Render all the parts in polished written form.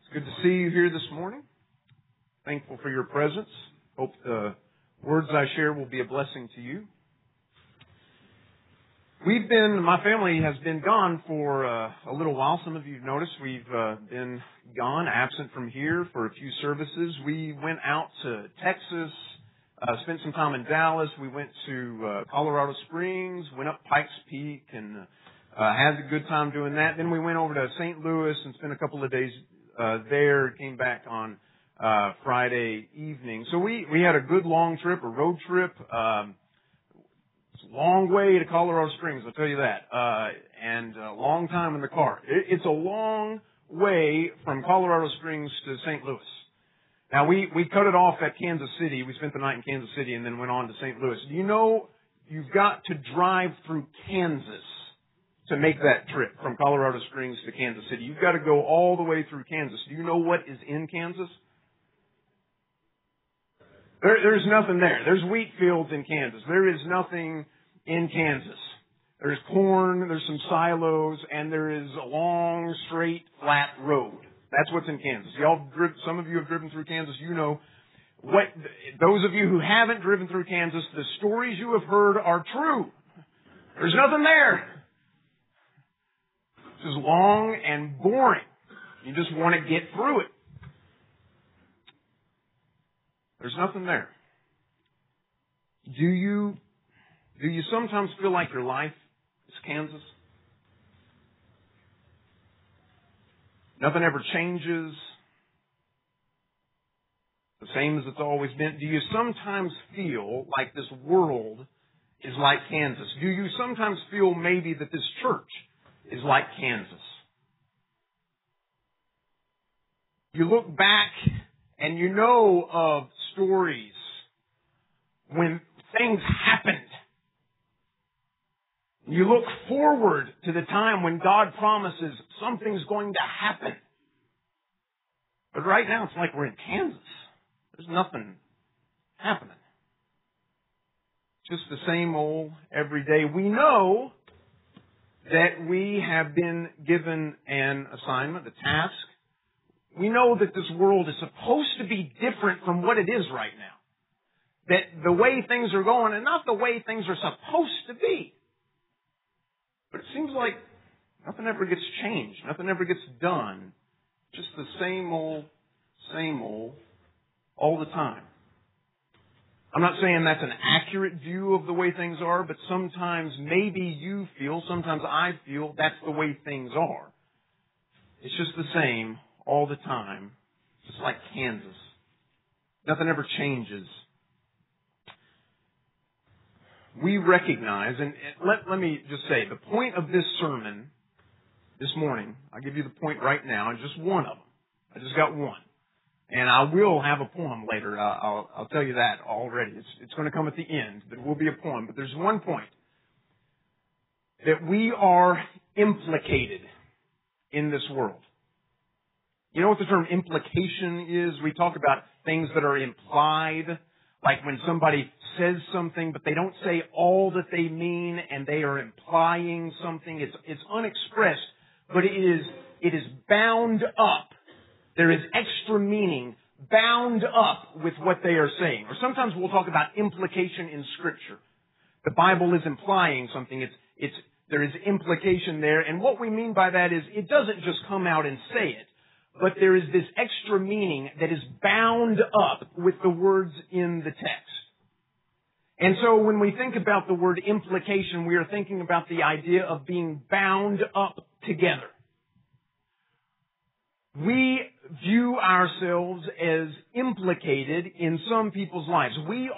Good to see you here this morning. Thankful for your presence. Hope the words I share will be a blessing to you. My family has been gone for a little while. Some of you have noticed we've been gone, absent from here for a few services. We went out to Texas, spent some time in Dallas. We went to Colorado Springs, went up Pikes Peak, and had a good time doing that. Then we went over to St. Louis and spent a couple of days there, came back on Friday evening. So we had a good long trip, a road trip. It's a long way to Colorado Springs, I'll tell you that, and a long time in the car. It's a long way from Colorado Springs to St. Louis. Now, we cut it off at Kansas City. We spent the night in Kansas City and then went on to St. Louis. Do you know you've got to drive through Kansas to make that trip from Colorado Springs to Kansas City? You've got to go all the way through Kansas. Do you know what is in Kansas? There's nothing there. There's wheat fields in Kansas. There is nothing in Kansas. There's corn, there's some silos, and there is a long, straight, flat road. That's what's in Kansas. Some of you have driven through Kansas. You know what. Those of you who haven't driven through Kansas, the stories you have heard are true. There's nothing there. It's just long and boring. You just want to get through it. There's nothing there. Do you sometimes feel like your life is Kansas? Nothing ever changes. The same as it's always been. Do you sometimes feel like this world is like Kansas? Do you sometimes feel maybe that this church is like Kansas? You look back and you know of stories when things happened. You look forward to the time when God promises something's going to happen. But right now it's like we're in Kansas. There's nothing happening. Just the same old every day. We know that we have been given an assignment, a task. We know that this world is supposed to be different from what it is right now. That the way things are going and not the way things are supposed to be. But it seems like nothing ever gets changed. Nothing ever gets done. Just the same old, all the time. I'm not saying that's an accurate view of the way things are, but sometimes maybe you feel, sometimes I feel that's the way things are. It's just the same all the time, just like Kansas. Nothing ever changes. We recognize, and let me just say, the point of this sermon this morning, I'll give you the point right now, and just one of them. I just got one. And I will have a poem later. I'll tell you that already. It's going to come at the end. There will be a poem. But there's one point. That we are implicated in this world. You know what the term implication is? We talk about things that are implied. Like when somebody says something, but they don't say all that they mean, and they are implying something. It's unexpressed, but it is bound up. There is extra meaning bound up with what they are saying. Or sometimes we'll talk about implication in Scripture. The Bible is implying something. There is implication there, and what we mean by that is it doesn't just come out and say it. But there is this extra meaning that is bound up with the words in the text. And so when we think about the word implication, we are thinking about the idea of being bound up together. We view ourselves as implicated in some people's lives.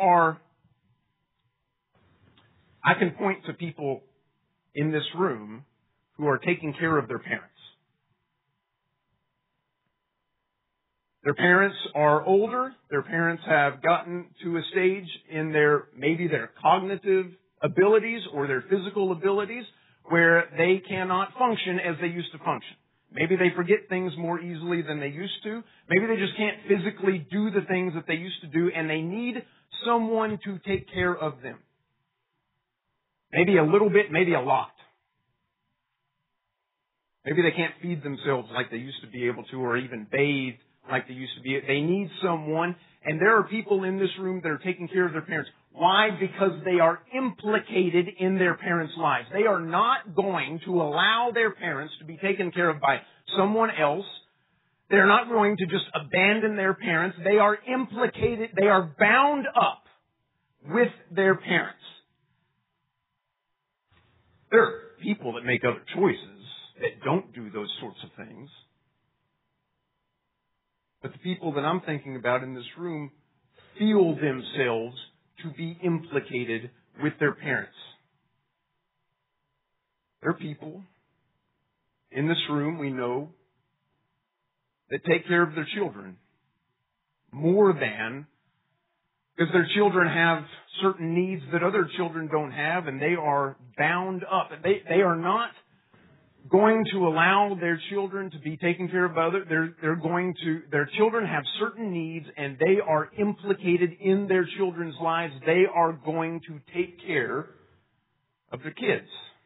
I can point to people in this room who are taking care of their parents. Their parents are older. Their parents have gotten to a stage in maybe their cognitive abilities or their physical abilities where they cannot function as they used to function. Maybe they forget things more easily than they used to. Maybe they just can't physically do the things that they used to do, and they need someone to take care of them. Maybe a little bit, maybe a lot. Maybe they can't feed themselves like they used to be able to, or even bathe like they used to be. They need someone, and there are people in this room that are taking care of their parents. Why? Because they are implicated in their parents' lives. They are not going to allow their parents to be taken care of by someone else. They're not going to just abandon their parents. They are implicated. They are bound up with their parents. There are people that make other choices that don't do those sorts of things. But the people that I'm thinking about in this room feel themselves to be implicated with their parents. There are people in this room, we know, that take care of their children more than, because their children have certain needs that other children don't have, and they are bound up. They are not going to allow their children to be taken care of by others. Their children have certain needs, and they are implicated in their children's lives. They are going to take care of their kids.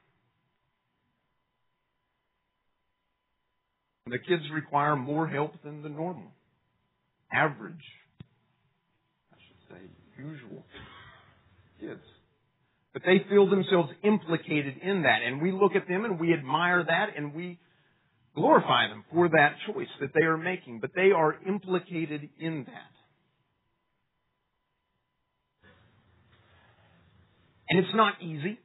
The kids require more help than the normal, average, I should say, usual kids. But they feel themselves implicated in that, and we look at them and we admire that and we glorify them for that choice that they are making. But they are implicated in that. And it's not easy.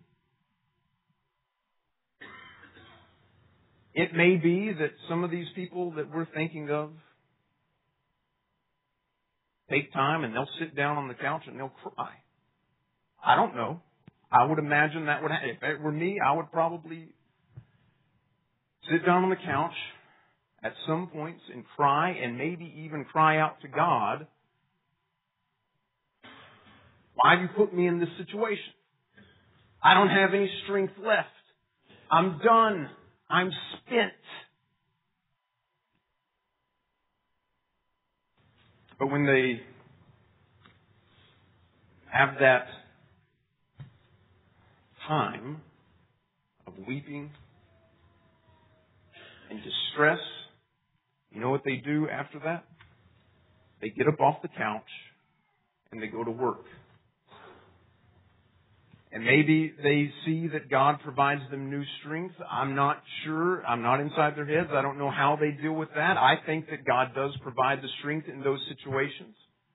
It may be that some of these people that we're thinking of take time and they'll sit down on the couch and they'll cry. I don't know. I would imagine that would happen. If it were me, I would probably sit down on the couch at some points and cry, and maybe even cry out to God, why have you put me in this situation? I don't have any strength left. I'm done. I'm spent. But when they have that time of weeping and distress, you know what they do after that? They get up off the couch and they go to work. And maybe they see that God provides them new strength. I'm not sure. I'm not inside their heads. I don't know how they deal with that. I think that God does provide the strength in those situations.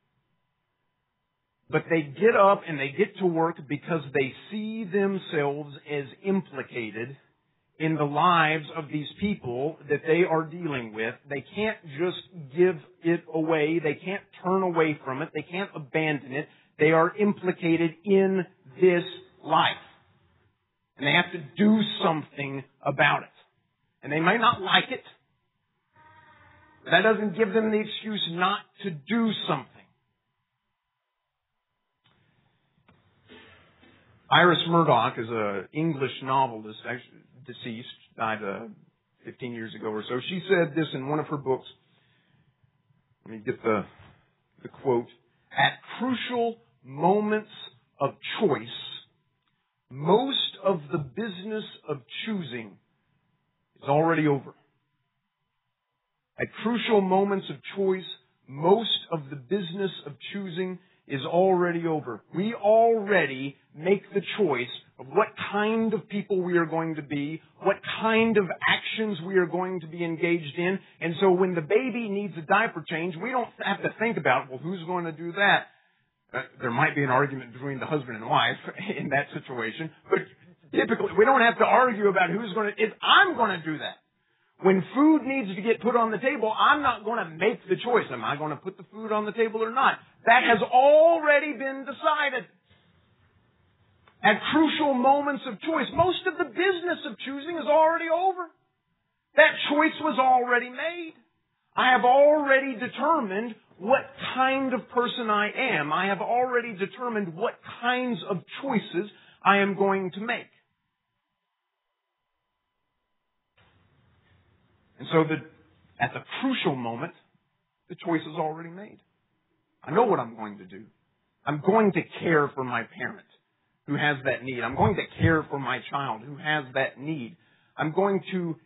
But they get up and they get to work because they see themselves as implicated in the lives of these people that they are dealing with. They can't just give it away. They can't turn away from it. They can't abandon it. They are implicated in this life. And they have to do something about it. And they may not like it. But that doesn't give them the excuse not to do something. Iris Murdoch is an English novelist, actually deceased, died 15 years ago or so. She said this in one of her books. Let me get the quote. At crucial moments of choice, most of the business of choosing is already over. At crucial moments of choice, most of the business of choosing is already over. We already make the choice of what kind of people we are going to be, what kind of actions we are going to be engaged in. And so when the baby needs a diaper change, we don't have to think about, well, who's going to do that? There might be an argument between the husband and wife in that situation, but typically we don't have to argue about who's going to, I'm going to do that. When food needs to get put on the table, I'm not going to make the choice. Am I going to put the food on the table or not? That has already been decided. At crucial moments of choice, most of the business of choosing is already over. That choice was already made. I have already determined what kind of person I am. I have already determined what kinds of choices I am going to make. And so at the crucial moment, the choice is already made. I know what I'm going to do. I'm going to care for my parent who has that need. I'm going to care for my child who has that need. I'm going to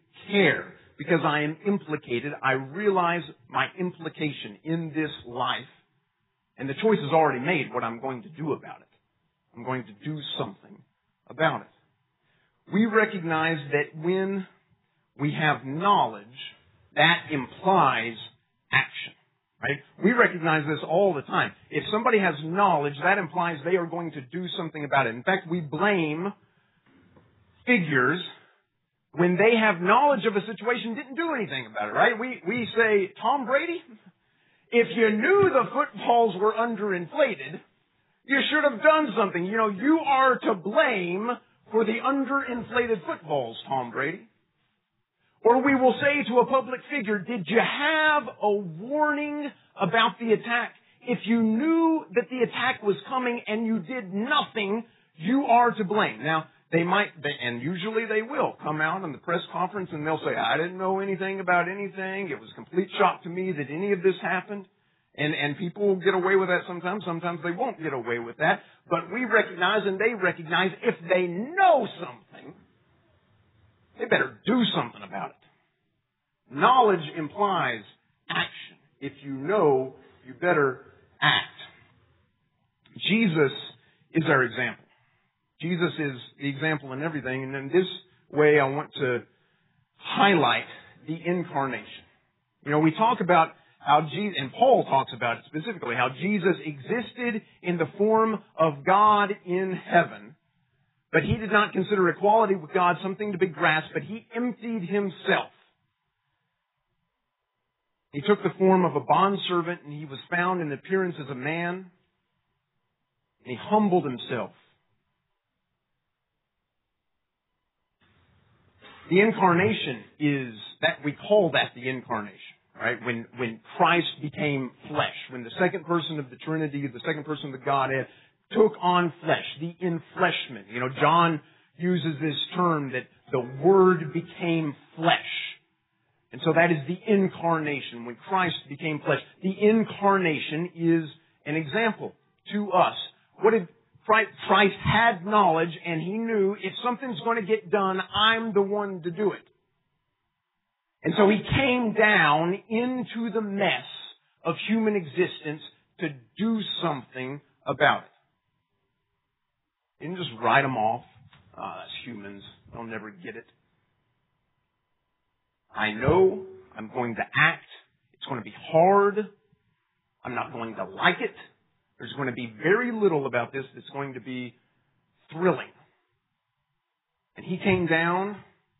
care. Because I am implicated, I realize my implication in this life, and the choice is already made what I'm going to do about it. I'm going to do something about it. We recognize that when we have knowledge, that implies action. Right? We recognize this all the time. If somebody has knowledge, that implies they are going to do something about it. In fact, we blame figures when they have knowledge of a situation, didn't do anything about it, right? We say, Tom Brady, if you knew the footballs were underinflated, you should have done something. You know, you are to blame for the underinflated footballs, Tom Brady. Or we will say to a public figure, did you have a warning about the attack? If you knew that the attack was coming and you did nothing, you are to blame. Now, they might, and usually they will, come out in the press conference and they'll say, I didn't know anything about anything. It was a complete shock to me that any of this happened. And people will get away with that sometimes. Sometimes they won't get away with that. But we recognize and they recognize if they know something, they better do something about it. Knowledge implies action. If you know, you better act. Jesus is our example. Jesus is the example in everything. And in this way, I want to highlight the incarnation. You know, we talk about how Jesus, and Paul talks about it specifically, how Jesus existed in the form of God in heaven, but he did not consider equality with God something to be grasped, but he emptied himself. He took the form of a bondservant, and he was found in appearance as a man, and he humbled himself. The incarnation is that, we call that the incarnation, right? When Christ became flesh, when the second person of the Trinity, the second person of the Godhead, took on flesh, the enfleshment. You know, John uses this term that the Word became flesh. And so that is the incarnation, when Christ became flesh. The incarnation is an example to us. What did Christ had knowledge, and he knew if something's going to get done, I'm the one to do it. And so he came down into the mess of human existence to do something about it. He didn't just write them off. That's humans. They'll never get it. I know I'm going to act. It's going to be hard. I'm not going to like it. There's going to be very little about this that's going to be thrilling. And he came down.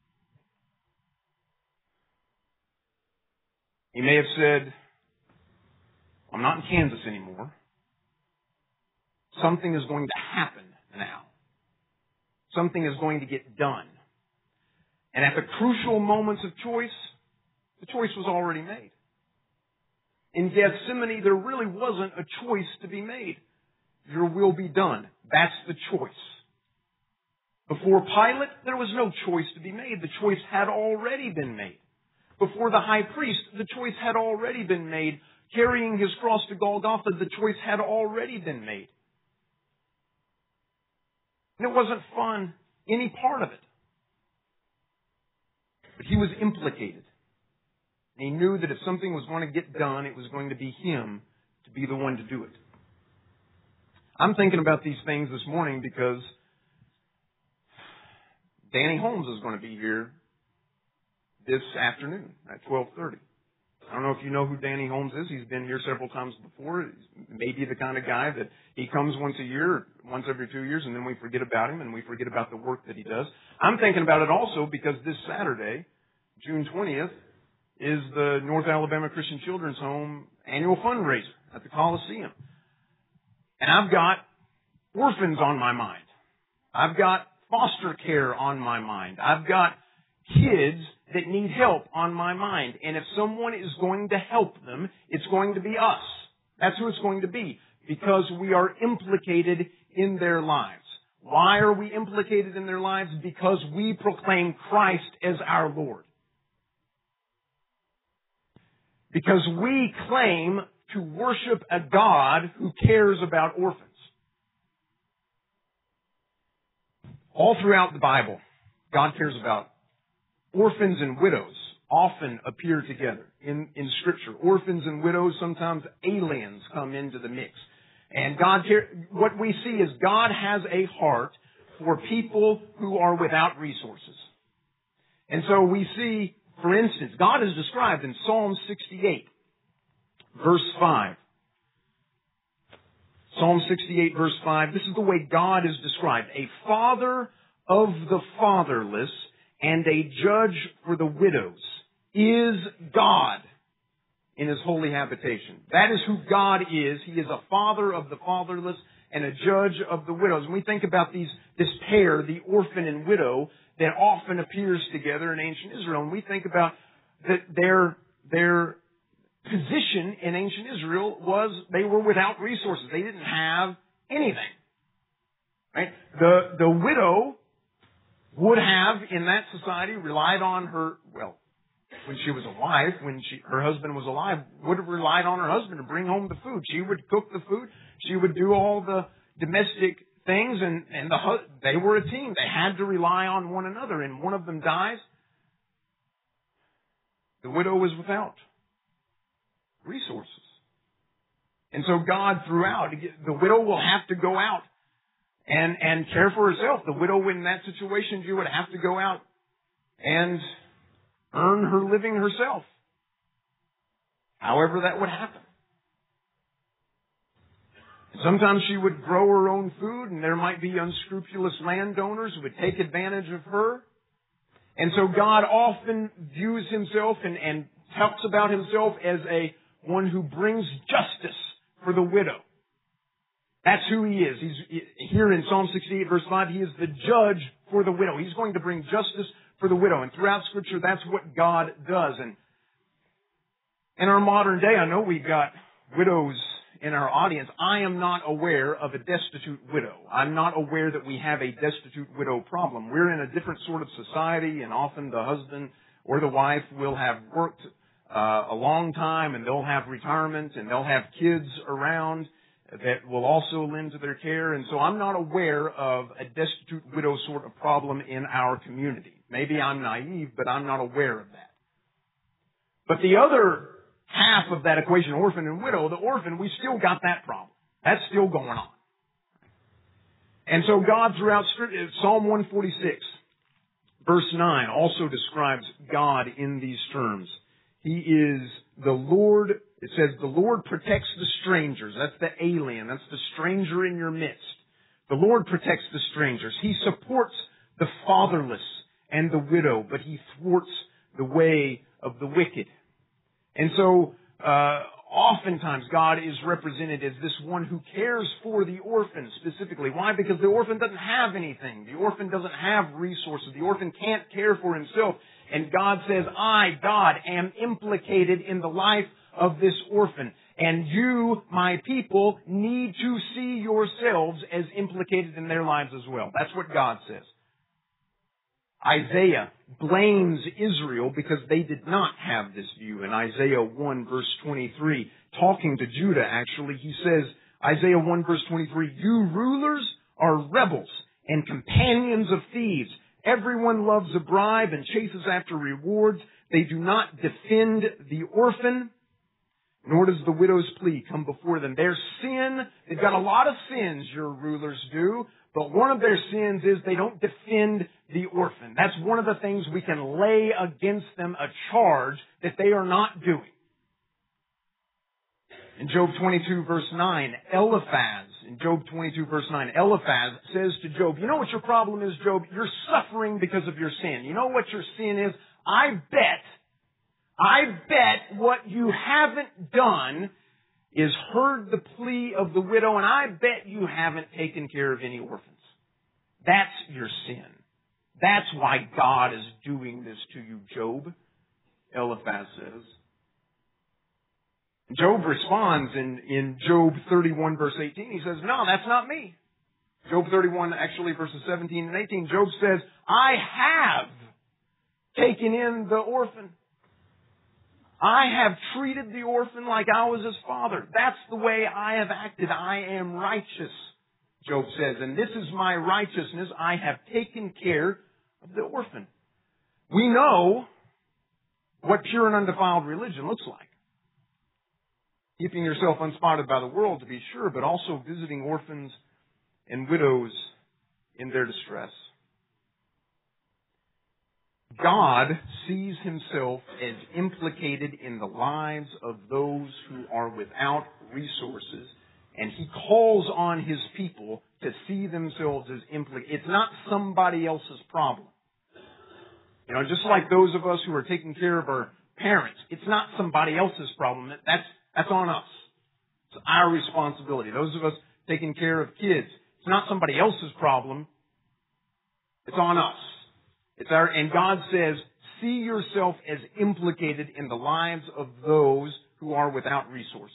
He may have said, I'm not in Kansas anymore. Something is going to happen now. Something is going to get done. And at the crucial moments of choice, the choice was already made. In Gethsemane, there really wasn't a choice to be made. Your will be done. That's the choice. Before Pilate, there was no choice to be made. The choice had already been made. Before the high priest, the choice had already been made. Carrying his cross to Golgotha, the choice had already been made. And it wasn't fun, any part of it. But he was implicated. And he knew that if something was going to get done, it was going to be him to be the one to do it. I'm thinking about these things this morning because Danny Holmes is going to be here this afternoon at 12:30. I don't know if you know who Danny Holmes is. He's been here several times before. He's maybe the kind of guy that he comes once a year, once every 2 years, and then we forget about him and we forget about the work that he does. I'm thinking about it also because this Saturday, June 20th, is the North Alabama Christian Children's Home annual fundraiser at the Coliseum. And I've got orphans on my mind. I've got foster care on my mind. I've got kids that need help on my mind. And if someone is going to help them, it's going to be us. That's who it's going to be, because we are implicated in their lives. Why are we implicated in their lives? Because we proclaim Christ as our Lord. Because we claim to worship a God who cares about orphans. All throughout the Bible, God cares about orphans and widows often appear together in Scripture. Orphans and widows, sometimes aliens come into the mix. And what we see is God has a heart for people who are without resources. And so we see, for instance, God is described in Psalm 68, verse 5. Psalm 68, verse 5, this is the way God is described. A father of the fatherless and a judge for the widows is God in His holy habitation. That is who God is. He is a father of the fatherless and a judge of the widows. When we think about this pair, the orphan and widow, that often appears together in ancient Israel, and we think about that their position in ancient Israel was they were without resources. They didn't have anything. Right? The widow would have, in that society, relied on her, well, when she was a wife, her husband was alive, would have relied on her husband to bring home the food. She would cook the food. She would do all the domestic things, and they were a team. They had to rely on one another, and one of them dies. The widow was without resources. And so God threw out, the widow will have to go out and care for herself. The widow in that situation, she would have to go out and earn her living herself. However that would happen. Sometimes she would grow her own food, and there might be unscrupulous landowners who would take advantage of her. And so God often views Himself and talks about Himself as one who brings justice for the widow. That's who He is. He's here in Psalm 68, verse 5, He is the judge for the widow. He's going to bring justice for the widow. And throughout Scripture, that's what God does. And in our modern day, I know we've got widows in our audience. I am not aware of a destitute widow. I'm not aware that we have a destitute widow problem. We're in a different sort of society, and often the husband or the wife will have worked a long time, and they'll have retirement, and they'll have kids around that will also lend to their care. And so I'm not aware of a destitute widow sort of problem in our community. Maybe I'm naive, but I'm not aware of that. But the other half of that equation, orphan and widow, the orphan, we still got that problem. That's still going on. And so God throughout Psalm 146, verse 9, also describes God in these terms. He is the Lord. It says, the Lord protects the strangers. That's the alien. That's the stranger in your midst. The Lord protects the strangers. He supports the fatherless and the widow, but He thwarts the way of the wicked. And so, oftentimes God is represented as this one who cares for the orphan specifically. Why? Because the orphan doesn't have anything. The orphan doesn't have resources. The orphan can't care for himself. And God says, I, God, am implicated in the life of this orphan. And you, my people, need to see yourselves as implicated in their lives as well. That's what God says. Isaiah blames Israel because they did not have this view. In Isaiah 1 verse 23, talking to Judah actually, he says, Isaiah 1 verse 23, you rulers are rebels and companions of thieves. Everyone loves a bribe and chases after rewards. They do not defend the orphan, nor does the widow's plea come before them. Their sin, they've got a lot of sins, your rulers do, but one of their sins is they don't defend the orphan. That's one of the things we can lay against them, a charge that they are not doing. In Job 22 verse 9, Eliphaz says to Job, you know what your problem is, Job? You're suffering because of your sin. You know what your sin is? I bet what you haven't done is heard the plea of the widow, and I bet you haven't taken care of any orphans. That's your sin. That's why God is doing this to you, Job, Eliphaz says. Job responds in Job 31 verse 18. He says, no, that's not me. Job 31, actually verses 17 and 18, Job says, I have taken in the orphan. I have treated the orphan like I was his father. That's the way I have acted. I am righteous, Job says, and this is my righteousness. I have taken care of the orphan. We know what pure and undefiled religion looks like. Keeping yourself unspotted by the world, to be sure, but also visiting orphans and widows in their distress. God sees Himself as implicated in the lives of those who are without resources, and He calls on His people to see themselves as implicated. It's not somebody else's problem. You know, just like those of us who are taking care of our parents, it's not somebody else's problem. That's on us. It's our responsibility. Those of us taking care of kids, it's not somebody else's problem. It's on us. And God says, see yourself as implicated in the lives of those who are without resources.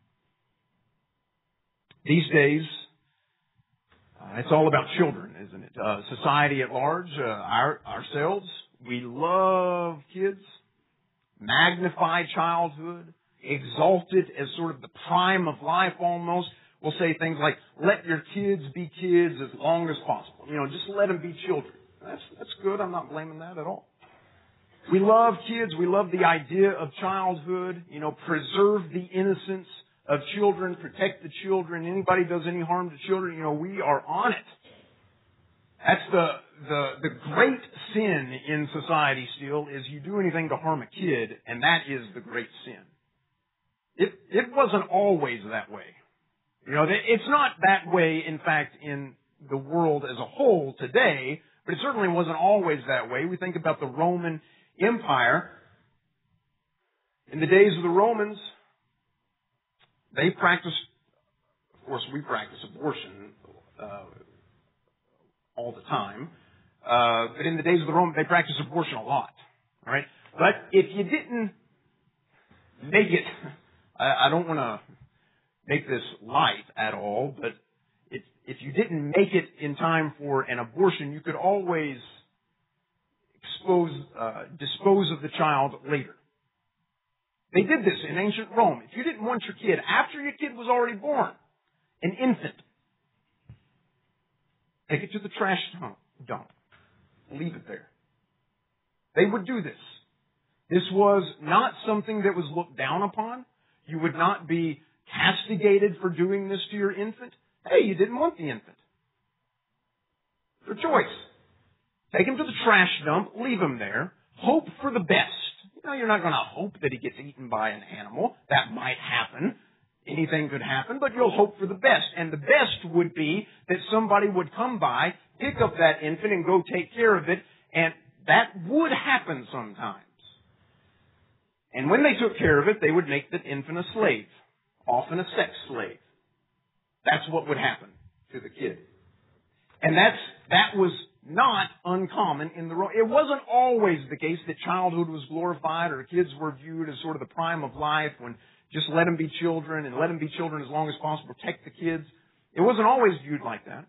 These days, it's all about children, isn't it? Society at large, ourselves, we love kids, magnify childhood, exalt it as sort of the prime of life almost. We'll say things like, let your kids be kids as long as possible. You know, just let them be children. That's good. I'm not blaming that at all. We love kids. We love the idea of childhood. You know, preserve the innocence of children, protect the children. Anybody does any harm to children, you know, we are on it. That's the great sin in society still, is you do anything to harm a kid, and that is the great sin. It wasn't always that way. You know, it's not that way, in fact, in the world as a whole today, but it certainly wasn't always that way. We think about the Roman Empire. In the days of the Romans, they practiced, of course we practice abortion all the time, but in the days of the Romans, they practiced abortion a lot. All right? But if you didn't make it, I don't want to make this light at all, but if you didn't make it in time for an abortion, you could always dispose of the child later. They did this in ancient Rome. If you didn't want your kid, after your kid was already born, an infant, take it to the trash dump. Leave it there. They would do this. This was not something that was looked down upon. You would not be castigated for doing this to your infant. Hey, you didn't want the infant. Your choice. Take him to the trash dump, leave him there, hope for the best. You know, you're not going to hope that he gets eaten by an animal. That might happen. Anything could happen, but you'll hope for the best. And the best would be that somebody would come by, pick up that infant, and go take care of it. And that would happen sometimes. And when they took care of it, they would make that infant a slave, often a sex slave. That's what would happen to the kid. And that was not uncommon in the Roman. It wasn't always the case that childhood was glorified or kids were viewed as sort of the prime of life, when just let them be children and let them be children as long as possible, protect the kids. It wasn't always viewed like that.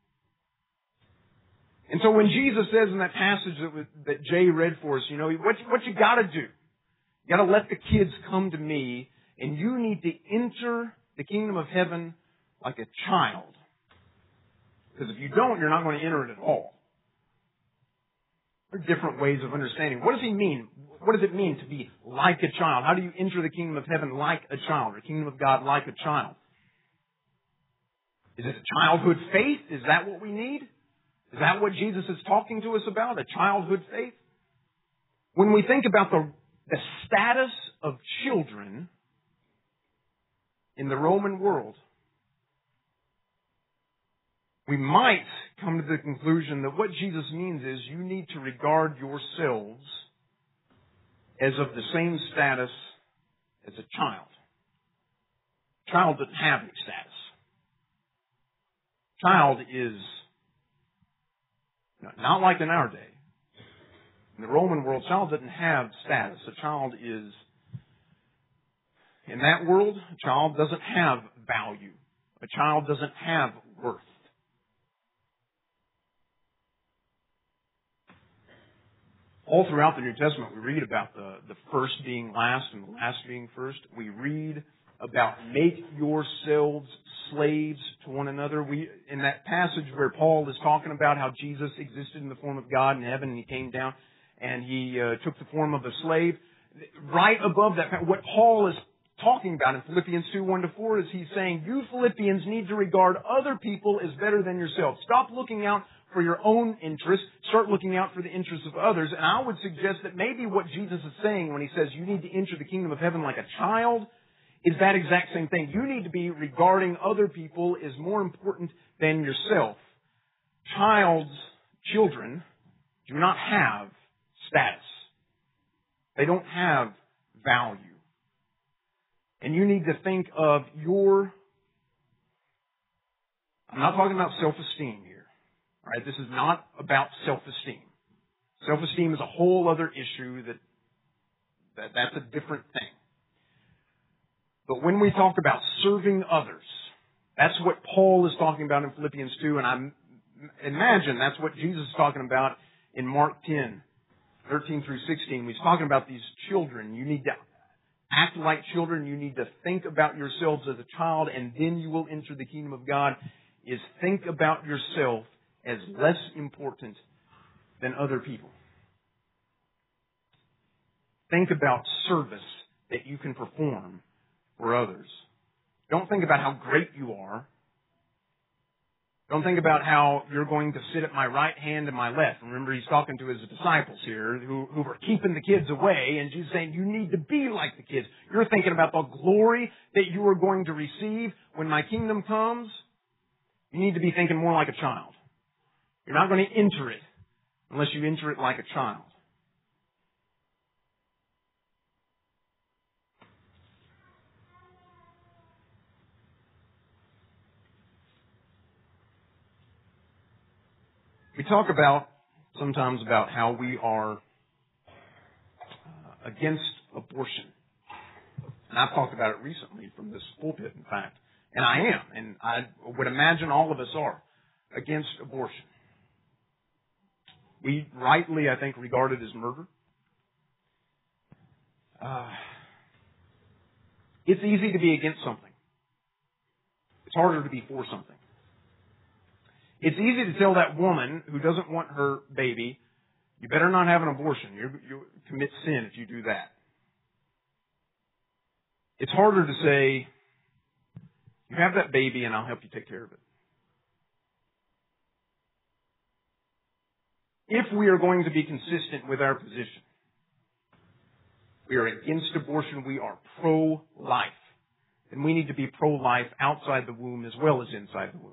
And so when Jesus says in that passage that Jay read for us, you know, what you got to do, you got to let the kids come to me, and you need to enter the kingdom of heaven like a child. Because if you don't, you're not going to enter it at all. There are different ways of understanding. What does he mean? What does it mean to be like a child? How do you enter the kingdom of heaven like a child, or the kingdom of God like a child? Is it a childhood faith? Is that what we need? Is that what Jesus is talking to us about, a childhood faith? When we think about the status of children in the Roman world, we might come to the conclusion that what Jesus means is you need to regard yourselves as of the same status as a child. A child doesn't have any status. Child is not like in our day. In the Roman world, child doesn't have status. A child is, in that world, a child doesn't have value. A child doesn't have worth. All throughout the New Testament, we read about the first being last and the last being first. We read about make yourselves slaves to one another. In that passage where Paul is talking about how Jesus existed in the form of God in heaven and he came down, and he took the form of a slave. Right above that, what Paul is talking about in Philippians 2, 1-4 is he's saying, you Philippians need to regard other people as better than yourselves. Stop looking out for your own interests. Start looking out for the interests of others. And I would suggest that maybe what Jesus is saying when he says you need to enter the kingdom of heaven like a child is that exact same thing. You need to be regarding other people as more important than yourself. Children do not have status. They don't have value. And you need to think of I'm not talking about self-esteem here. All right, this is not about self-esteem. Self-esteem is a whole other issue that's a different thing. But when we talk about serving others, that's what Paul is talking about in Philippians 2, and I imagine that's what Jesus is talking about in Mark 10, 13 through 16. He's talking about these children. You need to act like children. You need to think about yourselves as a child, and then you will enter the kingdom of God. Is think about yourself as less important than other people. Think about service that you can perform for others. Don't think about how great you are. Don't think about how you're going to sit at my right hand and my left. Remember, he's talking to his disciples here who were keeping the kids away, and Jesus saying, you need to be like the kids. You're thinking about the glory that you are going to receive when my kingdom comes. You need to be thinking more like a child. You're not going to enter it unless you enter it like a child. We talk sometimes about how we are against abortion. And I've talked about it recently from this pulpit, in fact. And I am. And I would imagine all of us are against abortion. We rightly, I think, regard it as murder. It's easy to be against something. It's harder to be for something. It's easy to tell that woman who doesn't want her baby, you better not have an abortion. You commit sin if you do that. It's harder to say, you have that baby and I'll help you take care of it. If we are going to be consistent with our position, we are against abortion, we are pro-life. And we need to be pro-life outside the womb as well as inside the womb.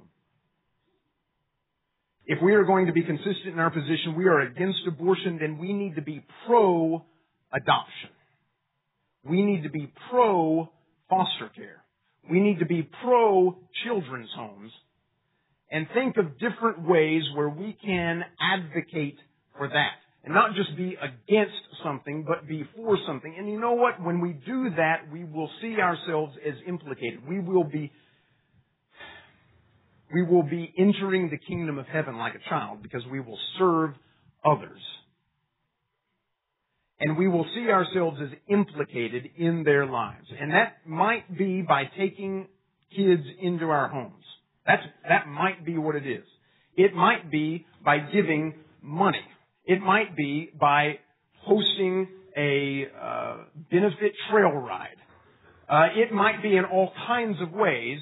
If we are going to be consistent in our position, we are against abortion, then we need to be pro-adoption. We need to be pro-foster care. We need to be pro-children's homes and think of different ways where we can advocate for that. And not just be against something, but be for something. And you know what? When we do that, we will see ourselves as implicated. We will be entering the kingdom of heaven like a child because we will serve others. And we will see ourselves as implicated in their lives. And that might be by taking kids into our homes. That might be what it is. It might be by giving money. It might be by hosting a benefit trail ride. It might be in all kinds of ways.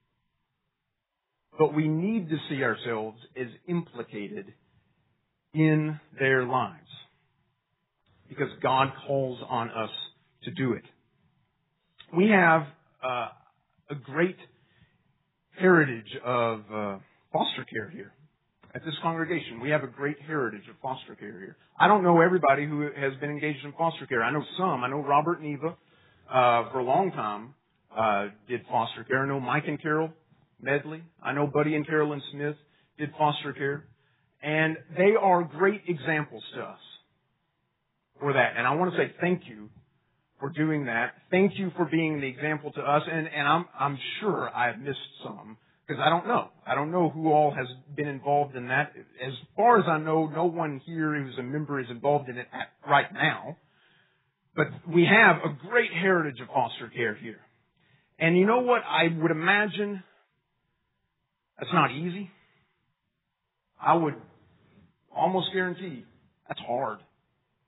But we need to see ourselves as implicated in their lives. Because God calls on us to do it. We have a great heritage of foster care here. At this congregation, we have a great heritage of foster care here. I don't know everybody who has been engaged in foster care. I know some. I know Robert and Eva for a long time did foster care. I know Mike and Carol Medley. I know Buddy and Carolyn Smith did foster care. And they are great examples to us for that. And I want to say thank you for doing that. Thank you for being the example to us. And I'm sure I have missed some because I don't know. I don't know who all has been involved in that. As far as I know, no one here who's a member is involved in it right now. But we have a great heritage of foster care here. And you know what? I would imagine that's not easy. I would almost guarantee that's hard.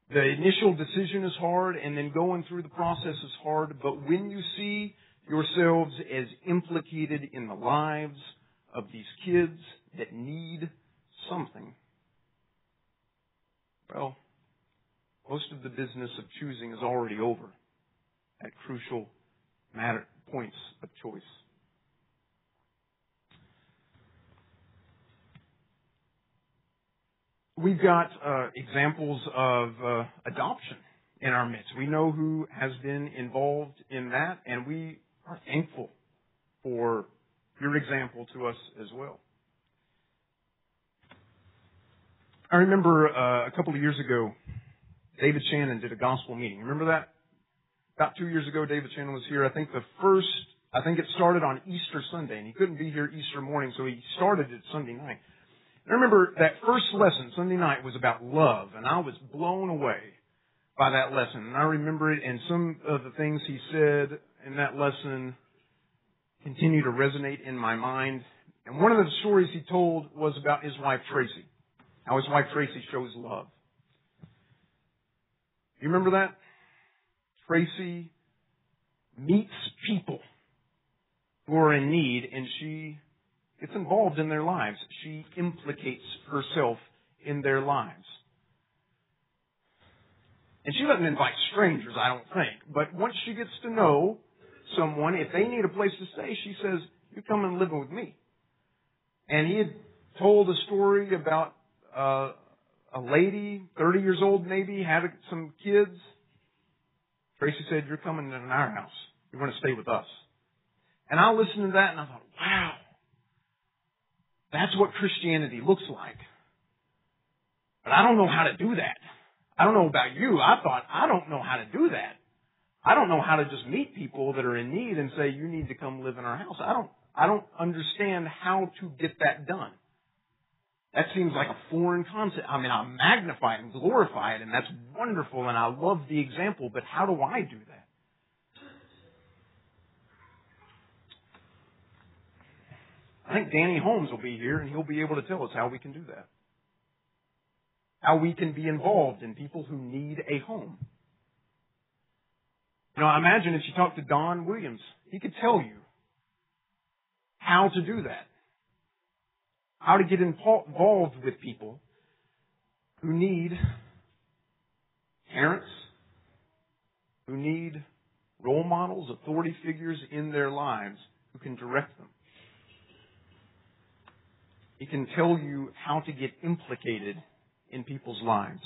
The initial decision is hard, and then going through the process is hard. But when you see yourselves as implicated in the lives of these kids that need something, well, most of the business of choosing is already over at crucial points of choice. We've got examples of adoption in our midst. We know who has been involved in that, and we are thankful for your example to us as well. I remember a couple of years ago, David Shannon did a gospel meeting. Remember that? About 2 years ago, David Shannon was here. I think it started on Easter Sunday, and he couldn't be here Easter morning, so he started it Sunday night. I remember that first lesson, Sunday night, was about love, and I was blown away by that lesson. And I remember it, and some of the things he said in that lesson continue to resonate in my mind. And one of the stories he told was about his wife, Tracy, how his wife, Tracy, shows love. You remember that? Tracy meets people who are in need, and she gets involved in their lives. She implicates herself in their lives. And she doesn't invite strangers, I don't think. But once she gets to know someone, if they need a place to stay, she says, "You come and live with me." And he had told a story about a lady, 30 years old maybe, had some kids. Tracy said, "You're coming in our house. You're going to stay with us." And I listened to that and I thought, wow, that's what Christianity looks like. But I don't know how to do that. I don't know about you. I thought, I don't know how to do that. I don't know how to just meet people that are in need and say, "You need to come live in our house." I don't understand how to get that done. That seems like a foreign concept. I mean, I magnify it and glorify it, and that's wonderful, and I love the example, but how do I do that? I think Danny Holmes will be here, and he'll be able to tell us how we can do that. How we can be involved in people who need a home. You know, I imagine if you talk to Don Williams, he could tell you how to do that. How to get involved with people who need parents, who need role models, authority figures in their lives who can direct them. He can tell you how to get implicated in people's lives.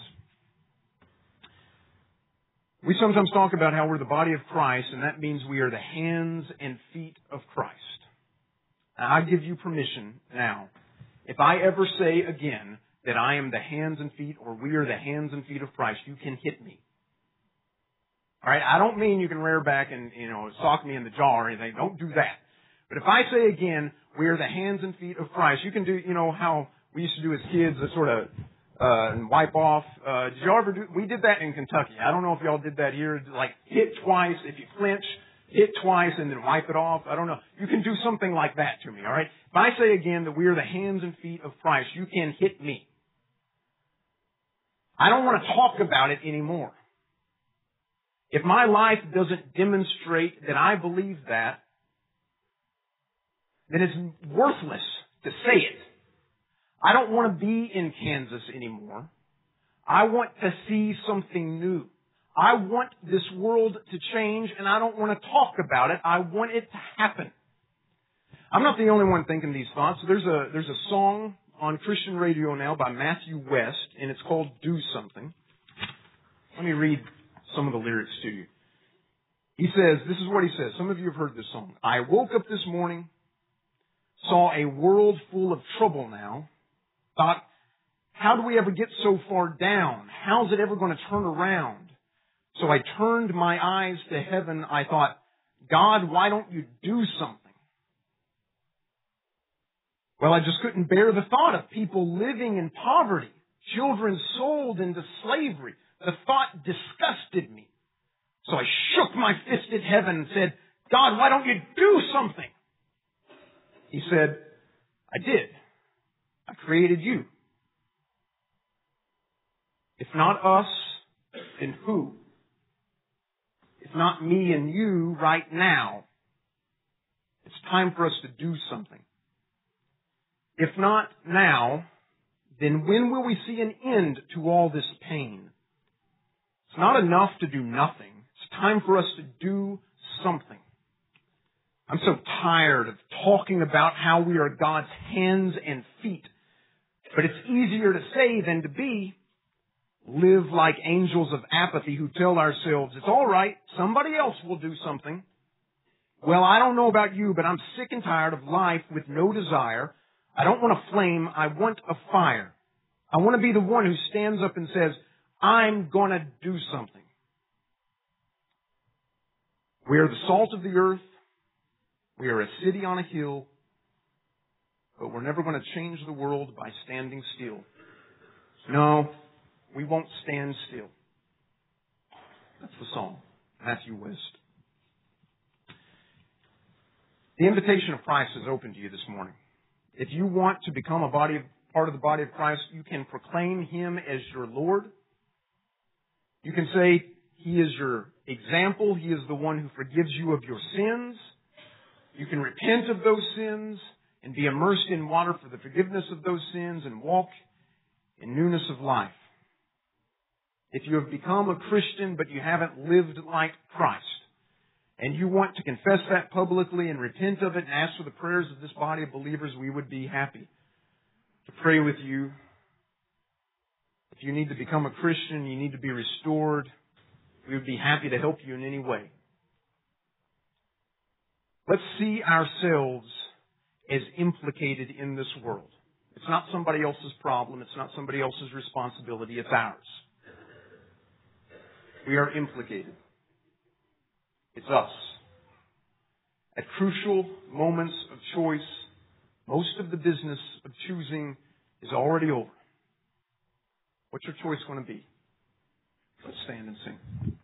We sometimes talk about how we're the body of Christ, and that means we are the hands and feet of Christ. Now, I give you permission now. If I ever say again that I am the hands and feet, or we are the hands and feet of Christ, you can hit me. All right? I don't mean you can rear back and, sock me in the jaw or anything. Don't do that. But if I say again, we are the hands and feet of Christ, you can do, how we used to do as kids, that sort of, and wipe off. Did y'all ever do? We did that in Kentucky. I don't know if y'all did that here. Like hit twice. If you flinch, hit twice and then wipe it off. I don't know. You can do something like that to me. All right. If I say again that we are the hands and feet of Christ, you can hit me. I don't want to talk about it anymore. If my life doesn't demonstrate that I believe that, then it's worthless to say it. I don't want to be in Kansas anymore. I want to see something new. I want this world to change, and I don't want to talk about it. I want it to happen. I'm not the only one thinking these thoughts. There's a song on Christian radio now by Matthew West, and it's called "Do Something." Let me read some of the lyrics to you. He says, this is what he says. Some of you have heard this song. "I woke up this morning, saw a world full of trouble now. Thought, how do we ever get so far down? How's it ever going to turn around? So I turned my eyes to heaven. I thought, God, why don't you do something? Well, I just couldn't bear the thought of people living in poverty, children sold into slavery. The thought disgusted me. So I shook my fist at heaven and said, God, why don't you do something? He said, I did. I created you. If not us, then who? If not me and you right now, it's time for us to do something. If not now, then when will we see an end to all this pain? It's not enough to do nothing. It's time for us to do something. I'm so tired of talking about how we are God's hands and feet. But it's easier to say than to be. Live like angels of apathy who tell ourselves, it's all right, somebody else will do something. Well, I don't know about you, but I'm sick and tired of life with no desire. I don't want a flame, I want a fire. I want to be the one who stands up and says, I'm going to do something. We are the salt of the earth. We are a city on a hill. But we're never going to change the world by standing still. No, we won't stand still. That's the song. Matthew West. The invitation of Christ is open to you this morning. If you want to become part of the body of Christ, you can proclaim Him as your Lord. You can say He is your example. He is the one who forgives you of your sins. You can repent of those sins and be immersed in water for the forgiveness of those sins and walk in newness of life. If you have become a Christian but you haven't lived like Christ, and you want to confess that publicly and repent of it and ask for the prayers of this body of believers, we would be happy to pray with you. If you need to become a Christian, you need to be restored, we would be happy to help you in any way. Let's see ourselves as implicated in this world. It's not somebody else's problem. It's not somebody else's responsibility. It's ours. We are implicated. It's us. At crucial moments of choice, most of the business of choosing is already over. What's your choice going to be? Let's stand and sing.